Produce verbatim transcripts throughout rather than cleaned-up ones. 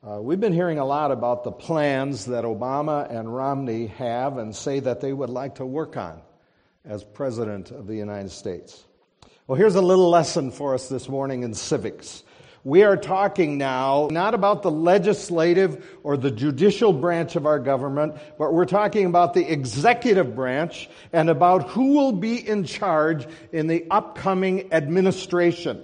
Uh, we've been hearing a lot about the plans that Obama and Romney have and say that they would like to work on as President of the United States. Well, here's a little lesson for us this morning in civics. We are talking now not about the legislative or the judicial branch of our government, but we're talking about the executive branch and about who will be in charge in the upcoming administration.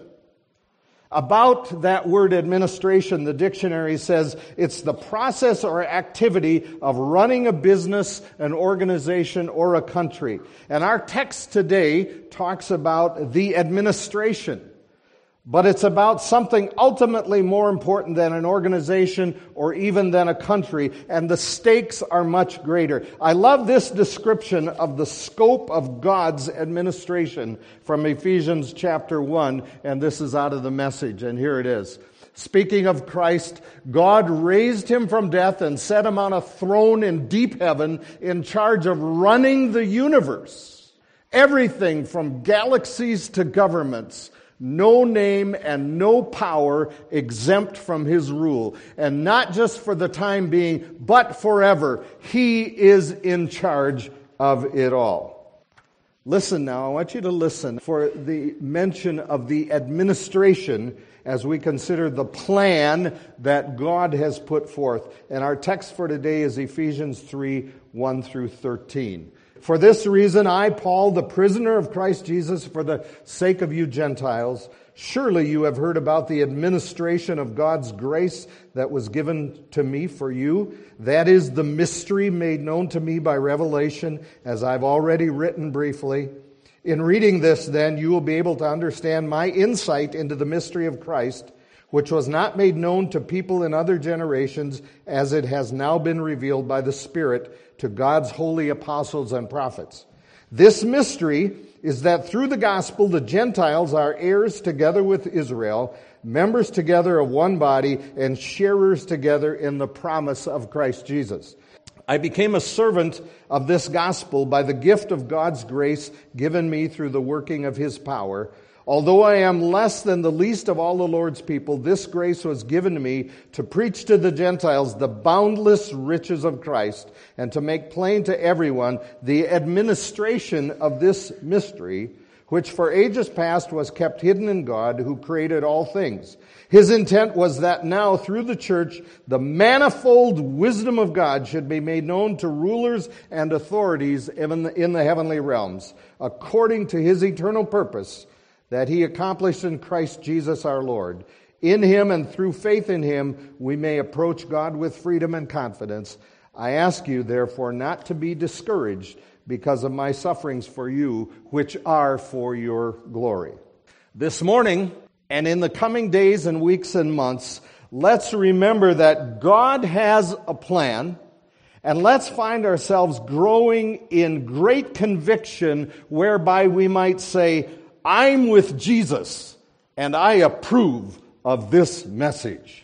About that word administration, the dictionary says it's the process or activity of running a business, an organization, or a country. And our text today talks about the administration. But it's about something ultimately more important than an organization or even than a country, and the stakes are much greater. I love this description of the scope of God's administration from Ephesians chapter one, and this is out of the Message, and here it is. Speaking of Christ, God raised him from death and set him on a throne in deep heaven in charge of running the universe. Everything from galaxies to governments. No name and no power exempt from his rule. And not just for the time being, but forever. He is in charge of it all. Listen now, I want you to listen for the mention of the administration as we consider the plan that God has put forth. And our text for today is Ephesians three, one through thirteen. For this reason, I, Paul, the prisoner of Christ Jesus, for the sake of you Gentiles, surely you have heard about the administration of God's grace that was given to me for you. That is the mystery made known to me by revelation, as I've already written briefly. In reading this, then, you will be able to understand my insight into the mystery of Christ, which was not made known to people in other generations, as it has now been revealed by the Spirit to God's holy apostles and prophets. This mystery is that through the gospel the Gentiles are heirs together with Israel, members together of one body, and sharers together in the promise of Christ Jesus. I became a servant of this gospel by the gift of God's grace given me through the working of his power. Although I am less than the least of all the Lord's people, this grace was given to me to preach to the Gentiles the boundless riches of Christ and to make plain to everyone the administration of this mystery, which for ages past was kept hidden in God, who created all things. His intent was that now, through the church, the manifold wisdom of God should be made known to rulers and authorities in the heavenly realms, according to his eternal purpose, that he accomplished in Christ Jesus our Lord. In him and through faith in him, we may approach God with freedom and confidence. I ask you, therefore, not to be discouraged because of my sufferings for you, which are for your glory. This morning, and in the coming days and weeks and months, let's remember that God has a plan, and let's find ourselves growing in great conviction whereby we might say, I'm with Jesus, and I approve of this message.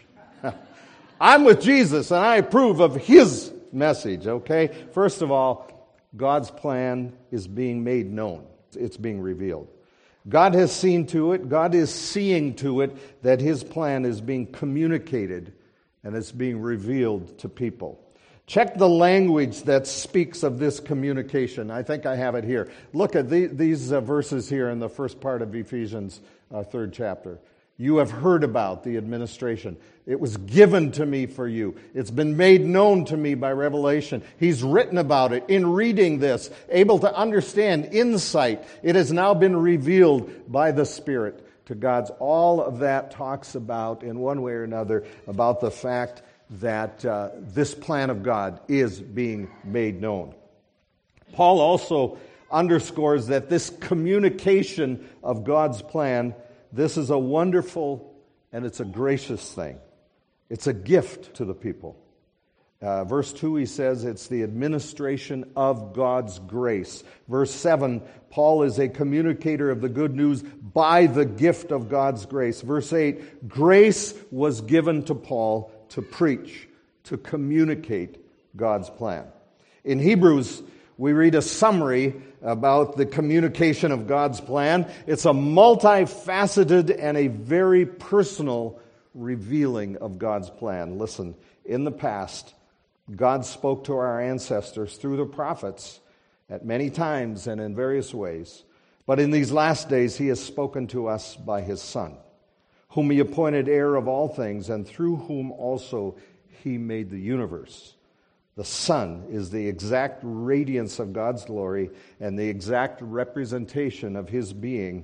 I'm with Jesus, and I approve of his message, okay? First of all, God's plan is being made known. It's being revealed. God has seen to it, God is seeing to it that his plan is being communicated, and it's being revealed to people. Check the language that speaks of this communication. I think I have it here. Look at the, these uh, verses here in the first part of Ephesians, uh, third chapter. You have heard about the administration. It was given to me for you. It's been made known to me by revelation. He's written about it. In reading this, able to understand insight, it has now been revealed by the Spirit to God's. All of that talks about, in one way or another, about the fact that uh, this plan of God is being made known. Paul also underscores that this communication of God's plan, this is a wonderful and it's a gracious thing. It's a gift to the people. Uh, verse two, he says it's the administration of God's grace. Verse seven, Paul is a communicator of the good news by the gift of God's grace. Verse eight, grace was given to Paul to preach, to communicate God's plan. In Hebrews, we read a summary about the communication of God's plan. It's a multifaceted and a very personal revealing of God's plan. Listen, in the past, God spoke to our ancestors through the prophets at many times and in various ways. But in these last days, he has spoken to us by his Son, whom he appointed heir of all things, and through whom also he made the universe. The Son is the exact radiance of God's glory and the exact representation of his being,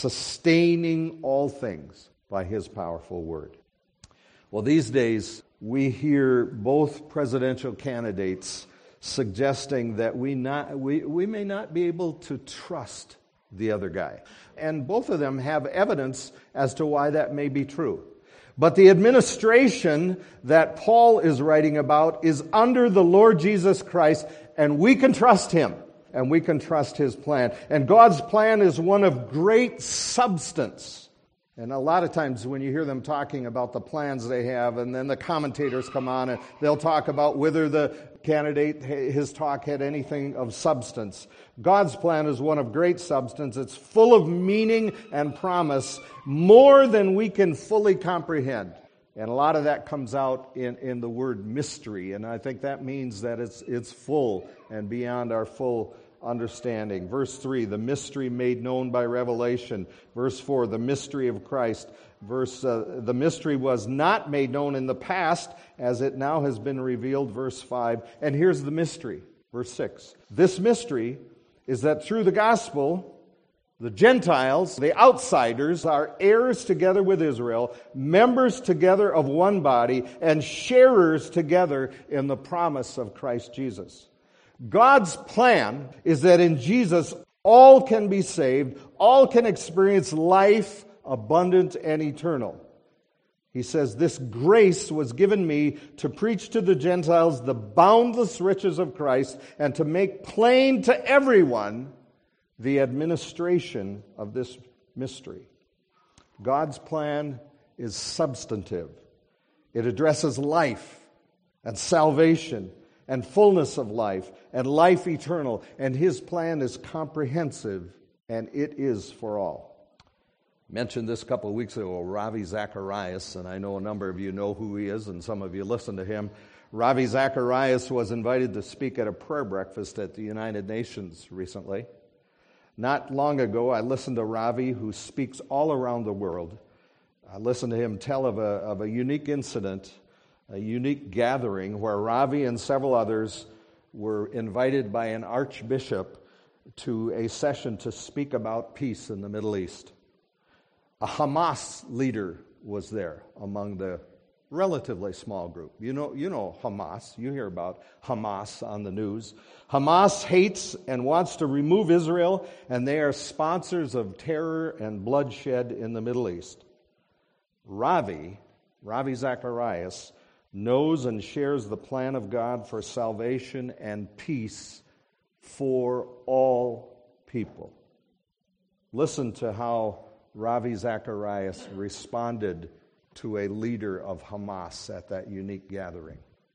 sustaining all things by his powerful word. Well, these days, we hear both presidential candidates suggesting that we not we, we may not be able to trust the other guy. And both of them have evidence as to why that may be true. But the administration that Paul is writing about is under the Lord Jesus Christ, and we can trust him, and we can trust his plan. And God's plan is one of great substance. And a lot of times when you hear them talking about the plans they have, and then the commentators come on and they'll talk about whether the candidate, his talk had anything of substance. God's plan is one of great substance. It's full of meaning and promise, more than we can fully comprehend. And a lot of that comes out in, in the word mystery. And I think that means that it's it's full and beyond our full understanding. Verse three, the mystery made known by revelation. Verse four, the mystery of Christ. Verse, uh, the mystery was not made known in the past, as it now has been revealed. Verse five, and here's the mystery. Verse six, this mystery is that through the gospel, the Gentiles, the outsiders, are heirs together with Israel, members together of one body, and sharers together in the promise of Christ Jesus. God's plan is that in Jesus, all can be saved, all can experience life abundant and eternal. He says, this grace was given me to preach to the Gentiles the boundless riches of Christ and to make plain to everyone the administration of this mystery. God's plan is substantive. It addresses life and salvation and fullness of life, and life eternal. And his plan is comprehensive, and it is for all. I mentioned this a couple of weeks ago, Ravi Zacharias, and I know a number of you know who he is, and some of you listen to him. Ravi Zacharias was invited to speak at a prayer breakfast at the United Nations recently. Not long ago, I listened to Ravi, who speaks all around the world. I listened to him tell of a, of a unique incident, a unique gathering where Ravi and several others were invited by an archbishop to a session to speak about peace in the Middle East. A Hamas leader was there among the relatively small group. You know, you know Hamas. You hear about Hamas on the news. Hamas hates and wants to remove Israel, and they are sponsors of terror and bloodshed in the Middle East. Ravi, Ravi Zacharias, knows and shares the plan of God for salvation and peace for all people. Listen to how Ravi Zacharias responded to a leader of Hamas at that unique gathering.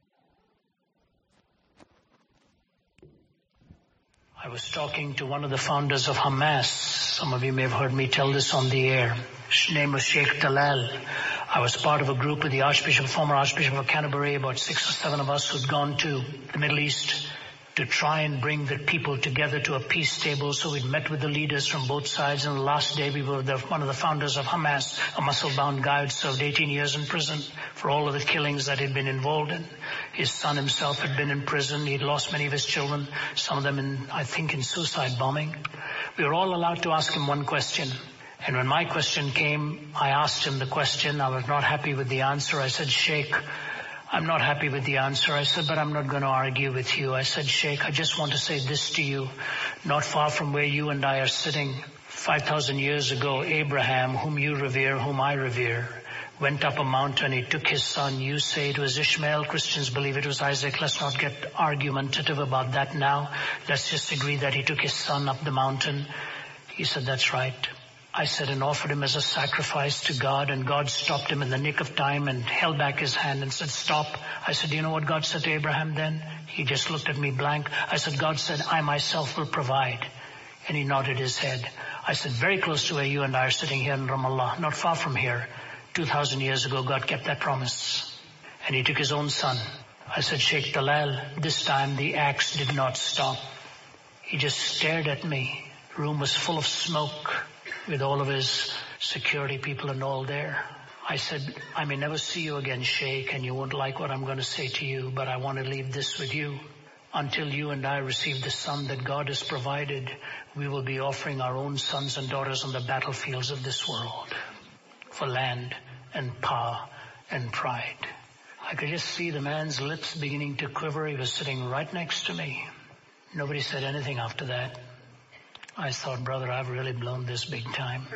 I was talking to one of the founders of Hamas. Some of you may have heard me tell this on the air. His name was Sheikh Talal. I was part of a group with the Archbishop, former Archbishop of Canterbury, about six or seven of us who'd gone to the Middle East to try and bring the people together to a peace table. So we'd met with the leaders from both sides, and the last day we were the, one of the founders of Hamas, a muscle-bound guy who served eighteen years in prison for all of the killings that he'd been involved in. His son himself had been in prison. He'd lost many of his children, some of them in, I think, in suicide bombing. We were all allowed to ask him one question. And when my question came, I asked him the question. I was not happy with the answer. I said, Sheikh, I'm not happy with the answer. I said, but I'm not going to argue with you. I said, Sheikh, I just want to say this to you. Not far from where you and I are sitting, five thousand years ago, Abraham, whom you revere, whom I revere, went up a mountain. He took his son. You say it was Ishmael. Christians believe it was Isaac. Let's not get argumentative about that now. Let's just agree that he took his son up the mountain. He said, that's right. I said, and offered him as a sacrifice to God, and God stopped him in the nick of time and held back his hand and said, stop. I said, do you know what God said to Abraham then? He just looked at me blank. I said, God said, I myself will provide. And he nodded his head. I said, very close to where you and I are sitting here in Ramallah, not far from here, two thousand years ago, God kept that promise. And he took his own son. I said, Sheikh Talal, this time the axe did not stop. He just stared at me. The room was full of smoke with all of his security people and all there. I said, I may never see you again, Sheikh, and you won't like what I'm going to say to you, but I want to leave this with you. Until you and I receive the son that God has provided, we will be offering our own sons and daughters on the battlefields of this world for land and power and pride. I could just see the man's lips beginning to quiver. He was sitting right next to me. Nobody said anything after that. I thought, brother, I've really blown this big time.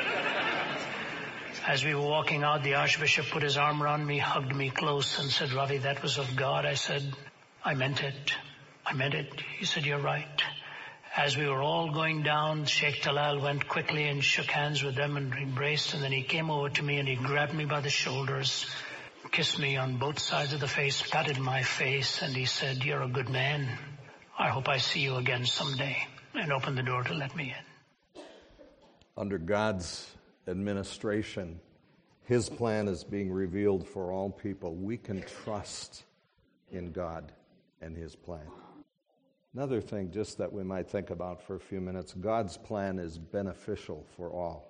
As we were walking out, the Archbishop put his arm around me, hugged me close, and said, Ravi, that was of God. I said, I meant it. I meant it. He said, you're right. As we were all going down, Sheikh Talal went quickly and shook hands with them and embraced, and then he came over to me and he grabbed me by the shoulders, kissed me on both sides of the face, patted my face, and he said, you're a good man. I hope I see you again someday, and opened the door to let me in. Under God's administration, his plan is being revealed for all people. We can trust in God and his plan. Another thing just that we might think about for a few minutes, God's plan is beneficial for all.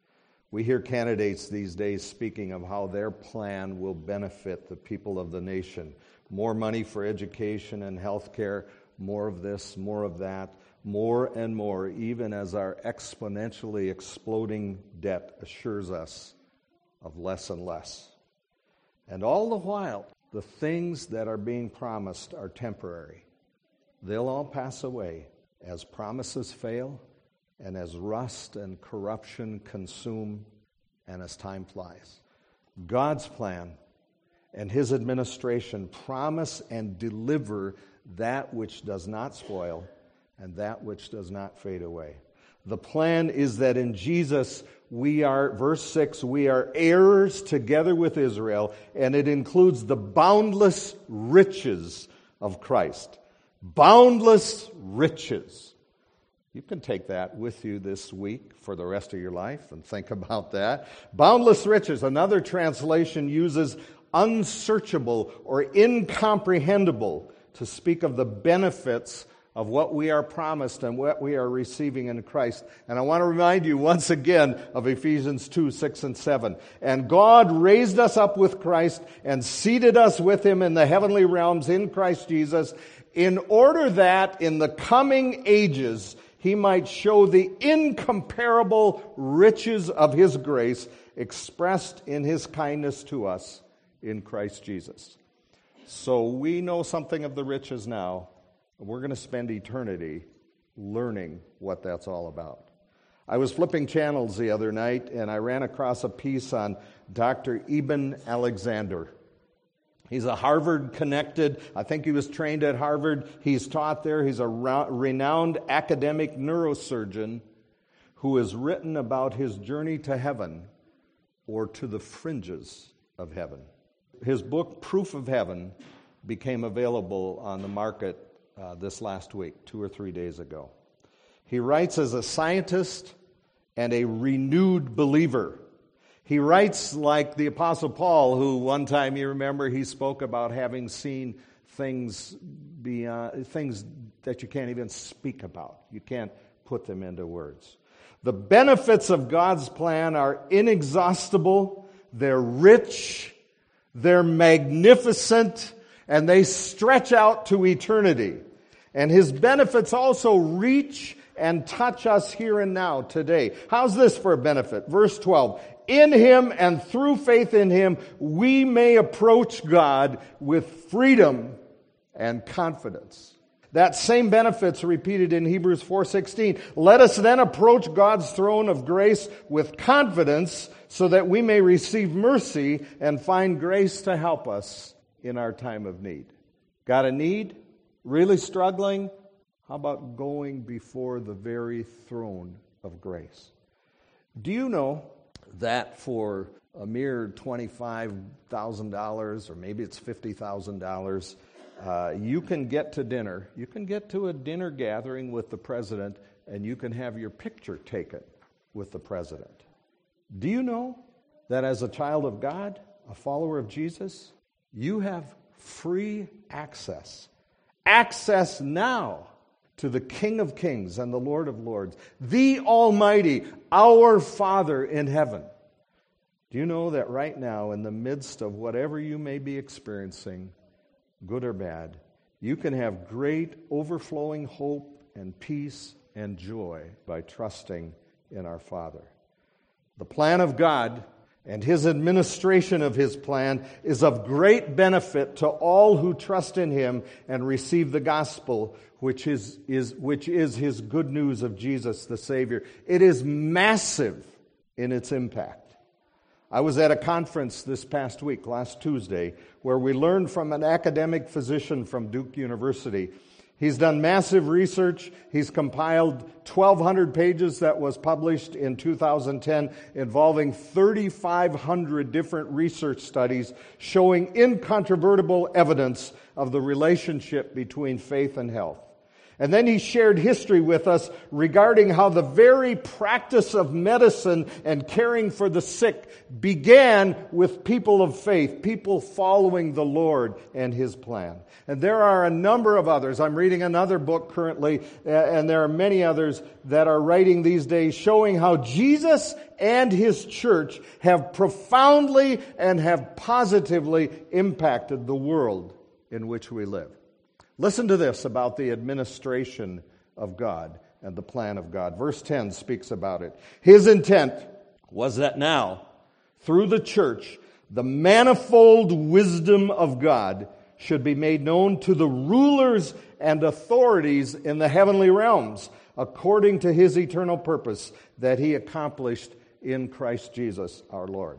We hear candidates these days speaking of how their plan will benefit the people of the nation. More money for education and health care, more of this, more of that, more and more, even as our exponentially exploding debt assures us of less and less. And all the while, the things that are being promised are temporary. They'll all pass away as promises fail and as rust and corruption consume and as time flies. God's plan and his administration promise and deliver that which does not spoil and that which does not fade away. The plan is that in Jesus we are, verse six, we are heirs together with Israel, and it includes the boundless riches of Christ. Boundless riches. You can take that with you this week for the rest of your life and think about that. Boundless riches. Another translation uses unsearchable or incomprehensible to speak of the benefits of what we are promised and what we are receiving in Christ. And I want to remind you once again of Ephesians two, six, and seven. And God raised us up with Christ and seated us with him in the heavenly realms in Christ Jesus, in order that in the coming ages he might show the incomparable riches of his grace expressed in his kindness to us in Christ Jesus. So we know something of the riches now. We're going to spend eternity learning what that's all about. I was flipping channels the other night, and I ran across a piece on Doctor Eben Alexander. He's a Harvard-connected, I think he was trained at Harvard. He's taught there. He's a renowned academic neurosurgeon who has written about his journey to heaven or to the fringes of heaven. His book, Proof of Heaven, became available on the market uh, this last week, two or three days ago. He writes as a scientist and a renewed believer. He writes like the Apostle Paul, who one time, you remember, he spoke about having seen things beyond, things that you can't even speak about. You can't put them into words. The benefits of God's plan are inexhaustible, they're rich, they're magnificent, and they stretch out to eternity. And his benefits also reach and touch us here and now today. How's this for a benefit? Verse twelve. In him and through faith in him, we may approach God with freedom and confidence. That same benefit's repeated in Hebrews four sixteen. Let us then approach God's throne of grace with confidence so that we may receive mercy and find grace to help us in our time of need. Got a need? Really struggling? How about going before the very throne of grace? Do you know that for a mere twenty-five thousand dollars, or maybe it's fifty thousand dollars, uh, you can get to dinner. You can get to a dinner gathering with the president, and you can have your picture taken with the president. Do you know that as a child of God, a follower of Jesus, you have free access. Access now to the King of Kings and the Lord of Lords, the Almighty, our Father in heaven. Do you know that right now, in the midst of whatever you may be experiencing, good or bad, you can have great overflowing hope and peace and joy by trusting in our Father? The plan of God and His administration of His plan is of great benefit to all who trust in Him and receive the gospel, which is, is, which is His good news of Jesus the Savior. It is massive in its impact. I was at a conference this past week, last Tuesday, where we learned from an academic physician from Duke University. He's done massive research. He's compiled twelve hundred pages that was published in two thousand ten involving thirty-five hundred different research studies showing incontrovertible evidence of the relationship between faith and health. And then he shared history with us regarding how the very practice of medicine and caring for the sick began with people of faith, people following the Lord and His plan. And there are a number of others. I'm reading another book currently, and there are many others that are writing these days showing how Jesus and His church have profoundly and have positively impacted the world in which we live. Listen to this about the administration of God and the plan of God. Verse ten speaks about it. His intent was that now, through the church, the manifold wisdom of God should be made known to the rulers and authorities in the heavenly realms, according to His eternal purpose that He accomplished in Christ Jesus our Lord.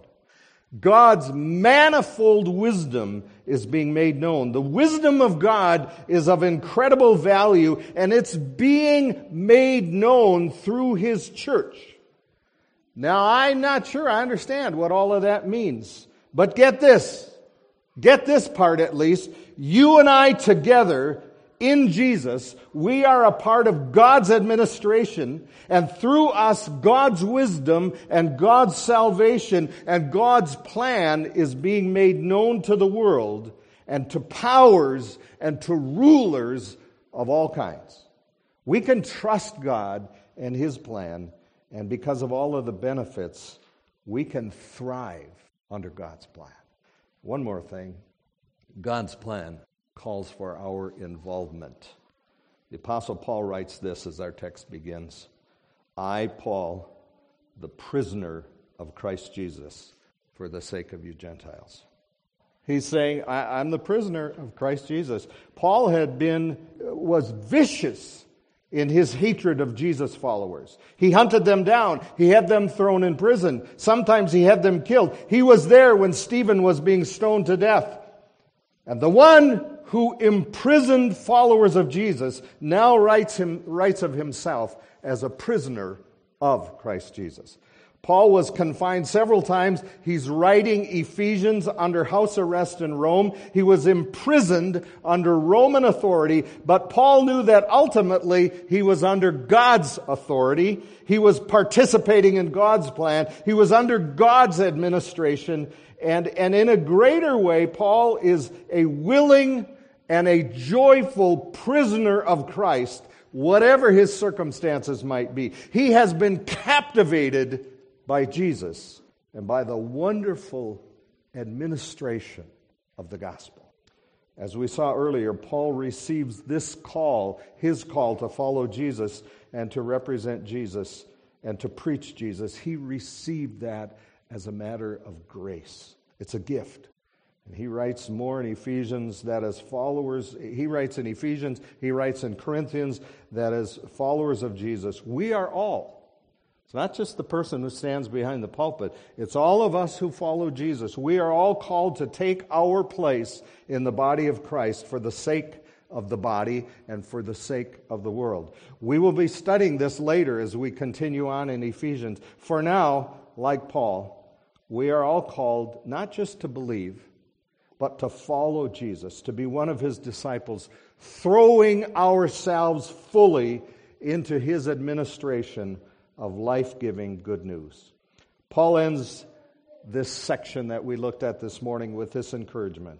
God's manifold wisdom is being made known. The wisdom of God is of incredible value, and it's being made known through His church. Now, I'm not sure I understand what all of that means, but get this. Get this part at least. You and I together in Jesus, we are a part of God's administration, and through us, God's wisdom and God's salvation and God's plan is being made known to the world and to powers and to rulers of all kinds. We can trust God and His plan, and because of all of the benefits, we can thrive under God's plan. One more thing, God's plan calls for our involvement. The Apostle Paul writes this as our text begins. I, Paul, the prisoner of Christ Jesus, for the sake of you Gentiles. He's saying, I, I'm the prisoner of Christ Jesus. Paul had been, was vicious in his hatred of Jesus' followers. He hunted them down. He had them thrown in prison. Sometimes he had them killed. He was there when Stephen was being stoned to death. And the one who imprisoned followers of Jesus now writes, him, writes of himself as a prisoner of Christ Jesus. Paul was confined several times. He's writing Ephesians under house arrest in Rome. He was imprisoned under Roman authority, but Paul knew that ultimately he was under God's authority. He was participating in God's plan. He was under God's administration. And, and in a greater way, Paul is a willing and a joyful prisoner of Christ, whatever his circumstances might be. He has been captivated by Jesus and by the wonderful administration of the gospel. As we saw earlier, Paul receives this call, his call to follow Jesus and to represent Jesus and to preach Jesus. He received that as a matter of grace. It's a gift. And he writes more in Ephesians that as followers, he writes in Ephesians, he writes in Corinthians that as followers of Jesus, we are all. It's not just the person who stands behind the pulpit. It's all of us who follow Jesus. We are all called to take our place in the body of Christ for the sake of the body and for the sake of the world. We will be studying this later as we continue on in Ephesians. For now, like Paul, we are all called not just to believe, but to follow Jesus, to be one of His disciples, throwing ourselves fully into His administration of life-giving good news. Paul ends this section that we looked at this morning with this encouragement.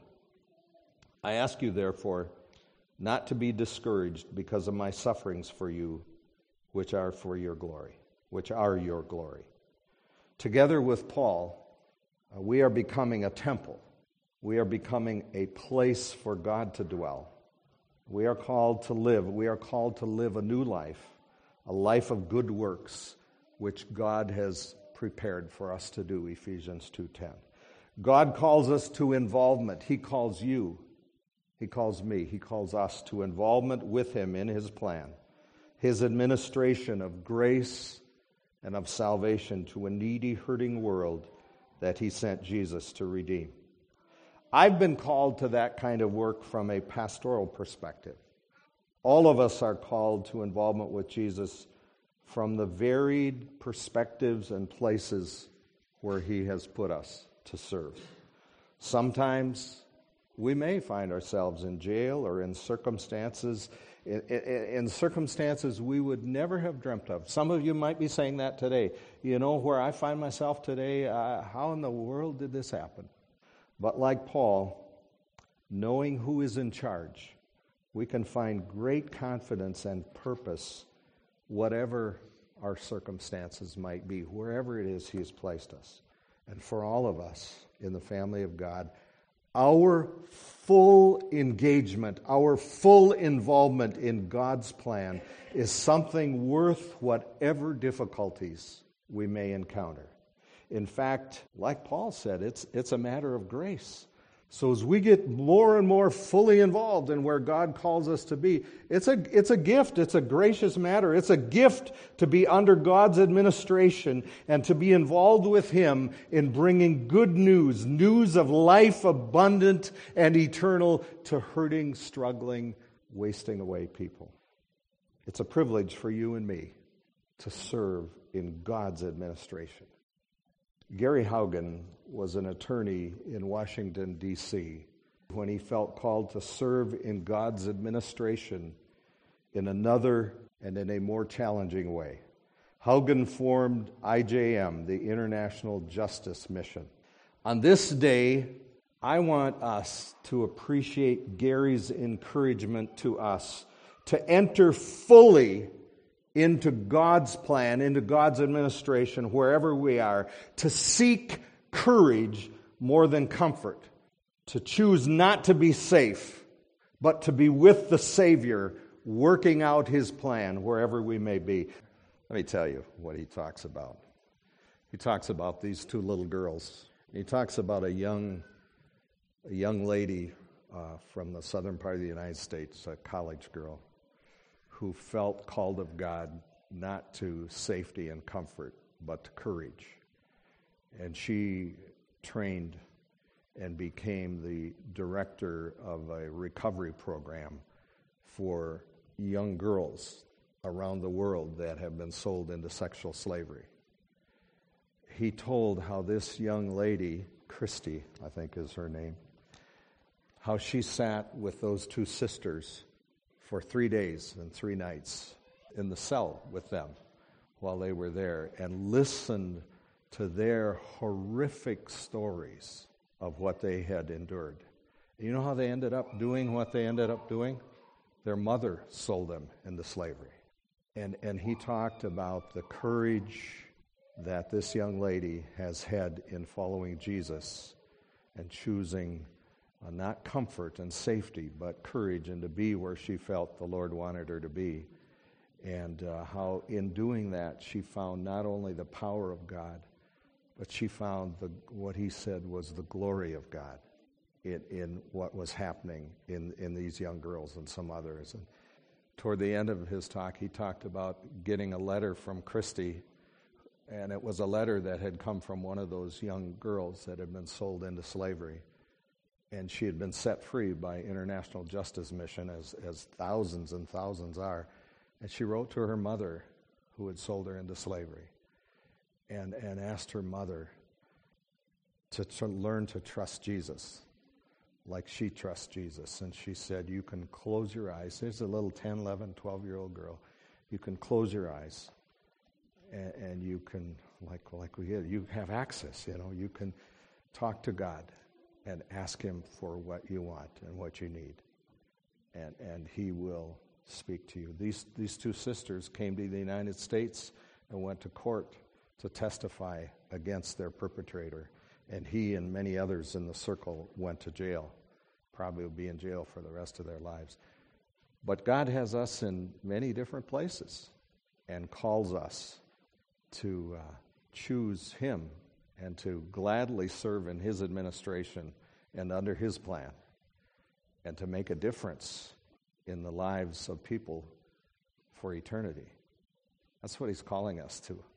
I ask you, therefore, not to be discouraged because of my sufferings for you, which are for your glory, which are your glory. Together with Paul, uh, we are becoming a temple. We are becoming a place for God to dwell. We are called to live. We are called to live a new life, a life of good works, which God has prepared for us to do, Ephesians two ten. God calls us to involvement. He calls you. He calls me. He calls us to involvement with Him in His plan, His administration of grace and of salvation to a needy, hurting world that He sent Jesus to redeem. I've been called to that kind of work from a pastoral perspective. All of us are called to involvement with Jesus from the varied perspectives and places where He has put us to serve. Sometimes we may find ourselves in jail or in circumstances, in, in, in circumstances we would never have dreamt of. Some of you might be saying that today. You know, where I find myself today, uh, how in the world did this happen? But like Paul, knowing who is in charge, we can find great confidence and purpose, whatever our circumstances might be, wherever it is He has placed us. And for all of us in the family of God, our full engagement, our full involvement in God's plan is something worth whatever difficulties we may encounter. In fact, like Paul said, it's it's a matter of grace. So as we get more and more fully involved in where God calls us to be, it's a it's a gift, it's a gracious matter. It's a gift to be under God's administration and to be involved with Him in bringing good news, news of life abundant and eternal to hurting, struggling, wasting away people. It's a privilege for you and me to serve in God's administration. Gary Haugen was an attorney in Washington, D C when he felt called to serve in God's administration in another and in a more challenging way. Haugen formed I J M, the International Justice Mission. On this day, I want us to appreciate Gary's encouragement to us to enter fully into God's plan, into God's administration, wherever we are, to seek courage more than comfort, to choose not to be safe, but to be with the Savior, working out His plan wherever we may be. Let me tell you what he talks about. He talks about these two little girls. He talks about a young, a young lady uh, from the southern part of the United States, a college girl, who felt called of God not to safety and comfort, but to courage. And she trained and became the director of a recovery program for young girls around the world that have been sold into sexual slavery. He told how this young lady, Christy, I think is her name, how she sat with those two sisters for three days and three nights in the cell with them while they were there and listened to their horrific stories of what they had endured. You know how they ended up doing what they ended up doing? Their mother sold them into slavery. And, and he talked about the courage that this young lady has had in following Jesus and choosing Uh, not comfort and safety, but courage, and to be where she felt the Lord wanted her to be. And uh, how in doing that, she found not only the power of God, but she found the, what he said was the glory of God in, in what was happening in, in these young girls and some others. And toward the end of his talk, he talked about getting a letter from Christy, and it was a letter that had come from one of those young girls that had been sold into slavery. And she had been set free by International Justice Mission, as, as thousands and thousands are. And she wrote to her mother, who had sold her into slavery, and, and asked her mother to, to learn to trust Jesus like she trusts Jesus. And she said, you can close your eyes. There's a little ten, eleven, twelve-year-old girl. You can close your eyes, and, and you can, like like we did, you have access. You know, you can talk to God and ask Him for what you want and what you need, and and He will speak to you. These these two sisters came to the United States and went to court to testify against their perpetrator, and he and many others in the circle went to jail. Probably will be in jail for the rest of their lives. But God has us in many different places and calls us to uh, choose Him and to gladly serve in His administration and under His plan, and to make a difference in the lives of people for eternity. That's what He's calling us to.